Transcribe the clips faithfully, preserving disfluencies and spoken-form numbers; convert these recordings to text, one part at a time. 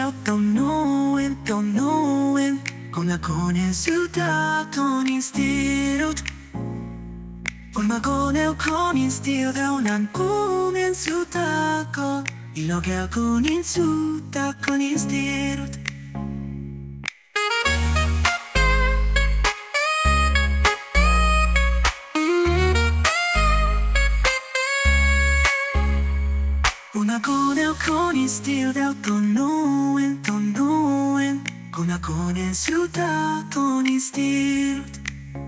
still don't know it, don't know it. Kung ako nisudato ni stirut Kung ako ko ni stil daw nan kunin sutako Ilog ako ni sutako ni stirut Kung ako ko ni stil daw tunuin, tunuin Kung ako nisudato ni stirut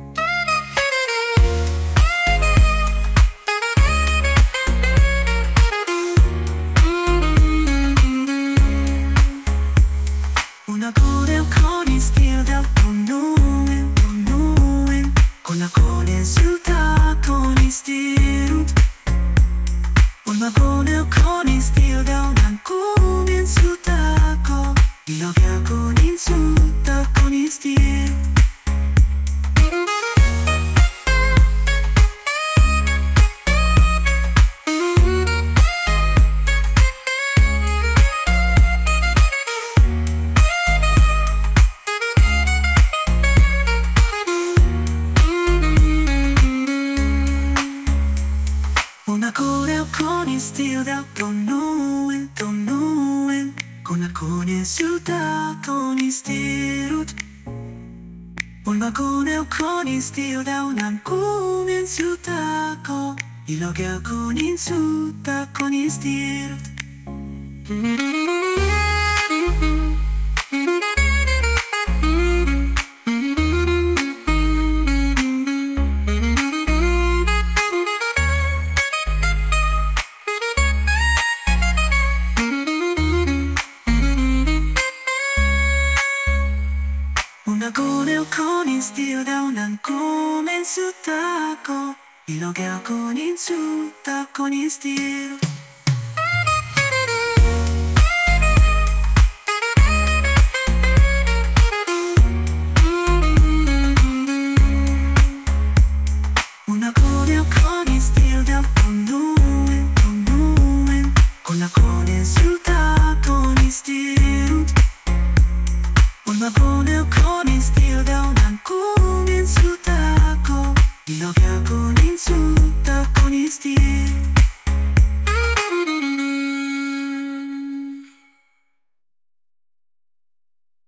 Kung ako ko ni stil daw tunuin, tunuin Kung ako nisudato ni stirut Kung ako ko ni stil daw nan kunin sutako Ilog ako ni sutako ni stil Kung ako ko ni stil daw tunuin, tunuin Kung ako nisudato ni stirut Kung ako ko ni stil daw nan kunin sutako Ilog ako ni sutako ni stirut Kung ako ko ni stil daw nan kunin sutako Ilog ako ni sutako ni stil Kung ako ko ni stil daw tunuin, tunuin Kung ako nisudato ni stil Kung ako ko ni stil daw nan kunin sutako Ilog ako ni sutako